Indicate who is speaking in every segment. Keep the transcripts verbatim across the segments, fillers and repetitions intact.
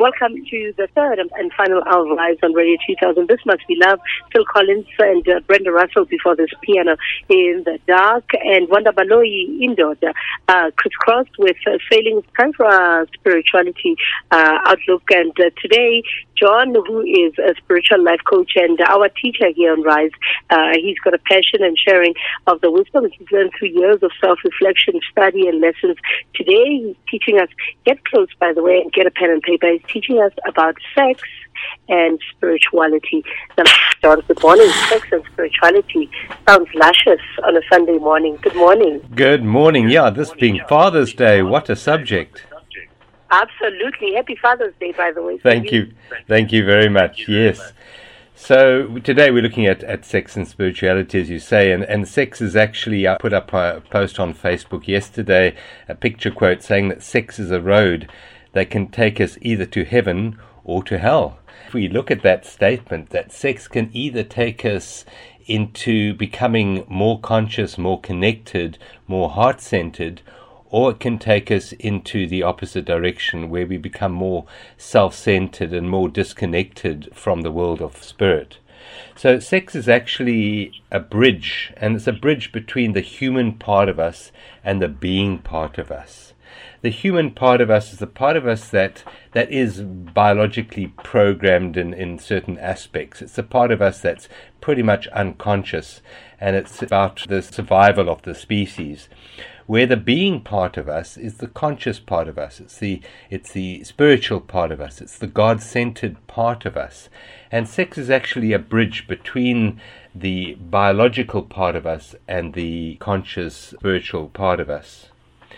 Speaker 1: Welcome to the third and final hour of Rise on Radio two thousand. This Must Be Love. Phil Collins and uh, Brenda Russell before this, Piano in the Dark, and Wanda Baloyi indoors, uh, crisscrossed with uh, Failing Tantra Spirituality uh, Outlook. And uh, today, John, who is a spiritual life coach and our teacher here on Rise, uh, he's got a passion and sharing of the wisdom he's learned through years of self-reflection, study, and lessons. Today, he's teaching us, get close, by the way, and get a pen and paper. He's teaching us about sex and spirituality. Now, John, good morning. Sex and spirituality sounds luscious on a Sunday morning. Good morning.
Speaker 2: Good morning. Yeah, this being Father's Day, what a subject.
Speaker 1: Absolutely. Happy Father's Day, by the way.
Speaker 2: Thank you. Thank you very much. Yes. So today we're looking at, at sex and spirituality, as you say, and, and sex is actually, I put up a post on Facebook yesterday, a picture quote saying that sex is a road that can take us either to heaven or to hell. If we look at that statement, that sex can either take us into becoming more conscious, more connected, more heart-centered, or it can take us into the opposite direction where we become more self-centered and more disconnected from the world of spirit. So sex is actually a bridge, and it's a bridge between the human part of us and the being part of us. The human part of us is the part of us that, that is biologically programmed in, in certain aspects. It's the part of us that's pretty much unconscious, and it's about the survival of the species. Where the being part of us is the conscious part of us. It's the it's the spiritual part of us. It's the God-centered part of us. And sex is actually a bridge between the biological part of us and the conscious spiritual part of us.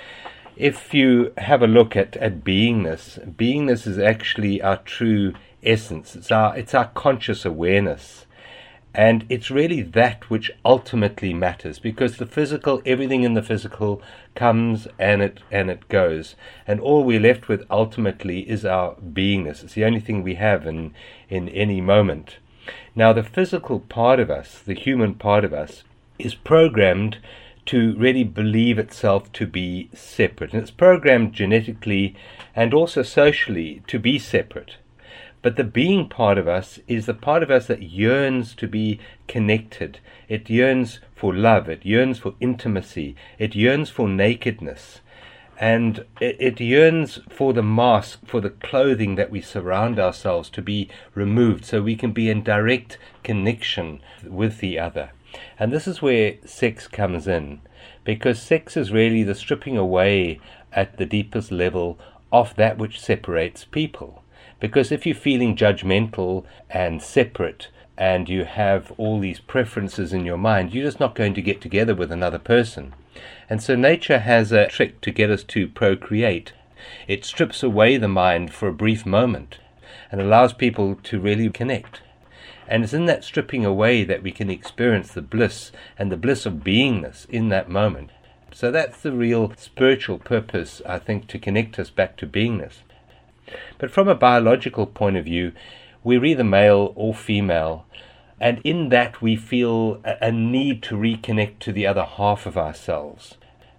Speaker 2: If you have a look at, at beingness, beingness is actually our true essence. It's our it's our conscious awareness. And it's really that which ultimately matters, because the physical, everything in the physical comes and it and it goes. And all we're left with ultimately is our beingness. It's the only thing we have in, in any moment. Now, the physical part of us, the human part of us, is programmed to really believe itself to be separate. And it's programmed genetically and also socially to be separate. But the being part of us is the part of us that yearns to be connected. It yearns for love. It yearns for intimacy. It yearns for nakedness. And it, it yearns for the mask, for the clothing that we surround ourselves to be removed so we can be in direct connection with the other. And this is where sex comes in, because sex is really the stripping away at the deepest level of that which separates people. Because if you're feeling judgmental and separate and you have all these preferences in your mind, you're just not going to get together with another person. And so nature has a trick to get us to procreate. It strips away the mind for a brief moment and allows people to really connect. And it's in that stripping away that we can experience the bliss and the bliss of beingness in that moment. So that's the real spiritual purpose, I think, to connect us back to beingness. But from a biological point of view, we're either male or female, and in that we feel a, a need to reconnect to the other half of ourselves.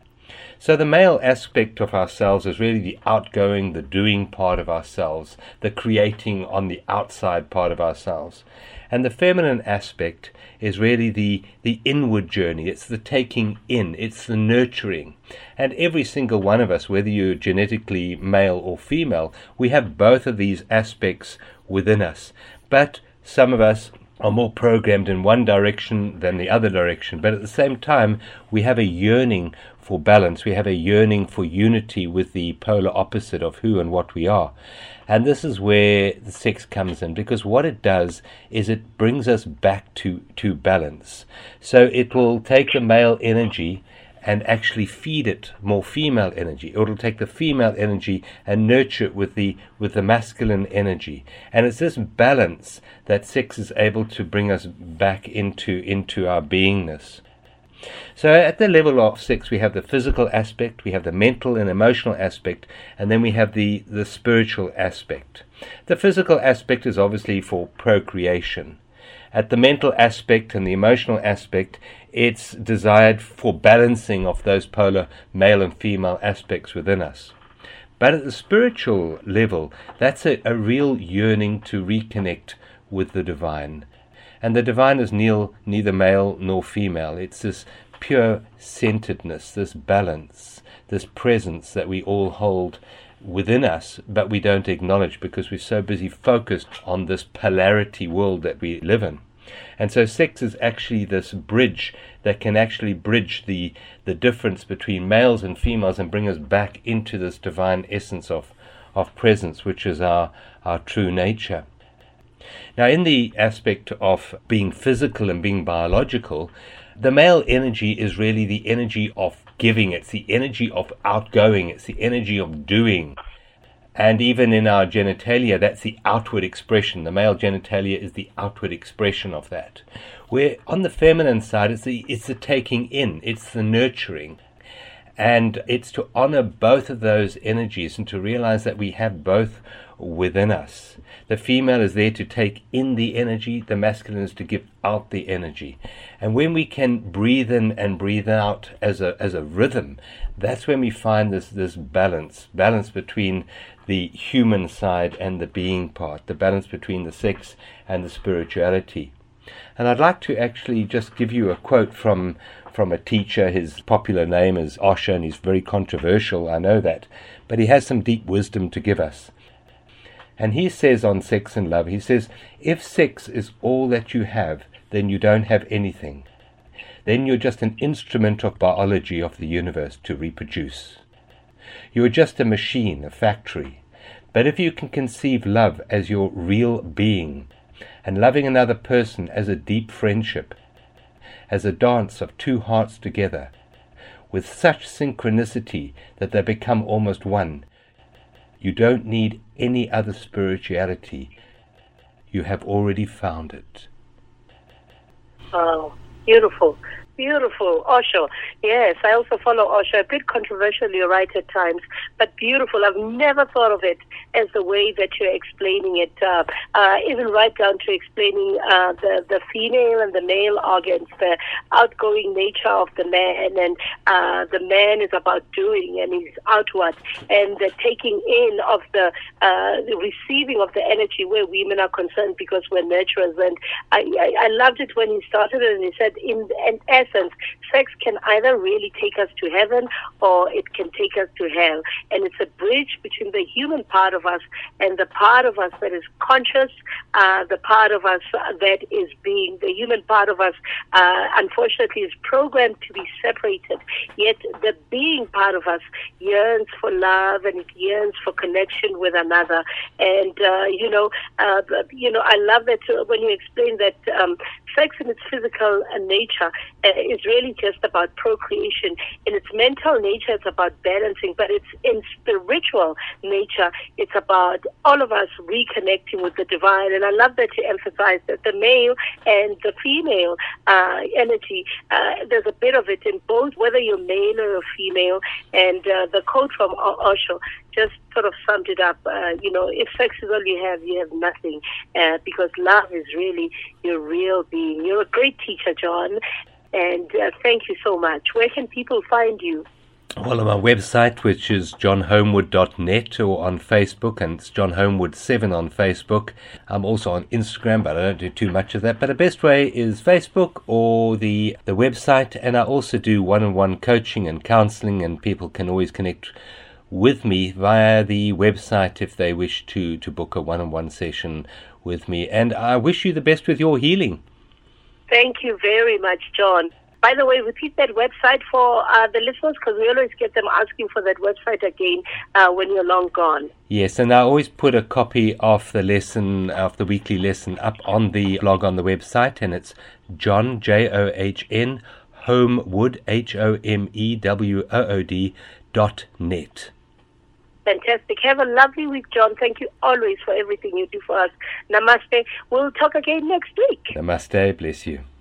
Speaker 2: So the male aspect of ourselves is really the outgoing, the doing part of ourselves, the creating on the outside part of ourselves. And the feminine aspect is really the, the inward journey. It's the taking in. It's the nurturing. And every single one of us, whether you're genetically male or female, we have both of these aspects within us. But some of us are more programmed in one direction than the other direction. But at the same time, we have a yearning for balance. We have a yearning for unity with the polar opposite of who and what we are. And this is where the sex comes in, because what it does is it brings us back to, to balance. So it will take the male energy and actually feed it more female energy. It will take the female energy and nurture it with the with the masculine energy. And it's this balance that sex is able to bring us back into, into our beingness. So at the level of sex, we have the physical aspect, we have the mental and emotional aspect, and then we have the, the spiritual aspect. The physical aspect is obviously for procreation. At the mental aspect and the emotional aspect, it's desired for balancing of those polar male and female aspects within us. But at the spiritual level, that's a, a real yearning to reconnect with the divine. And the divine is neil, neither male nor female. It's this pure centeredness, this balance, this presence that we all hold within us, but we don't acknowledge because we're so busy focused on this polarity world that we live in. And so sex is actually this bridge that can actually bridge the, the difference between males and females and bring us back into this divine essence of, of presence, which is our, our true nature. Now, in the aspect of being physical and being biological, the male energy is really the energy of giving. It's the energy of outgoing. It's the energy of doing. And even in our genitalia, that's the outward expression. The male genitalia is the outward expression of that. Where on the feminine side, it's the, it's the taking in. It's the nurturing. And it's to honor both of those energies and to realize that we have both within us. The female is there to take in the energy, the masculine is to give out the energy. And when we can breathe in and breathe out as a as a rhythm, that's when we find this this balance, balance between the human side and the being part, the balance between the sex and the spirituality. And I'd like to actually just give you a quote from from a teacher. His popular name is Osho, and he's very controversial, I know that, but he has some deep wisdom to give us. And he says on sex and love, he says, if sex is all that you have, then you don't have anything. Then you're just an instrument of biology of the universe to reproduce. You're just a machine, a factory. But if you can conceive love as your real being, and loving another person as a deep friendship, as a dance of two hearts together, with such synchronicity that they become almost one, you don't need any other spirituality. You have already found it.
Speaker 1: Oh, beautiful. Beautiful. Osho. Yes, I also follow Osho. A bit controversial, you're right at times, but beautiful. I've never thought of it as the way that you're explaining it, uh, uh, even right down to explaining uh, the, the female and the male organs, the outgoing nature of the man, and uh, the man is about doing and he's outward, and the taking in of the, uh, the receiving of the energy where women are concerned because we're nurturers. And I, I, I loved it when he started it and he said, in, in essence, sex can either really take us to heaven or it can take us to hell. And it's a bridge between the human part of us and the part of us that is conscious, uh, the part of us that is being, the human part of us, uh, unfortunately, is programmed to be separated. Yet the being part of us yearns for love and it yearns for connection with another. And, uh, you know, uh, you know, I love that uh, when you explain that um, sex in its physical uh, nature uh, is really just about procreation. In its mental nature, it's about balancing, but it's in spiritual nature, it's about all of us reconnecting with the divine. And I love that you emphasize that the male and the female uh, energy, uh, there's a bit of it in both, whether you're male or female. And uh, the quote from Osho just sort of summed it up. Uh, you know, if sex is all you have, you have nothing, uh, because love is really your real being. You're a great teacher, John, and uh, thank you so much. Where can people find you?
Speaker 2: Well, on my website, which is john homewood dot net, or on Facebook, and it's John Homewood seven on Facebook. I'm also on Instagram, but I don't do too much of that. But the best way is Facebook or the, the website, and I also do one-on-one coaching and counseling, and people can always connect with me via the website if they wish to, to book a one-on-one session with me. And I wish you the best with your healing.
Speaker 1: Thank you very much, John. By the way, repeat that website for uh, the listeners, because we always get them asking for that website again uh, when you're long gone.
Speaker 2: Yes, and I always put a copy of the lesson, of the weekly lesson, up on the blog on the website, and it's John, J O H N, Homewood, H O M E W O O D, dot net.
Speaker 1: Fantastic. Have a lovely week, John. Thank you always for everything you do for us. Namaste. We'll talk again next week.
Speaker 2: Namaste. Bless you.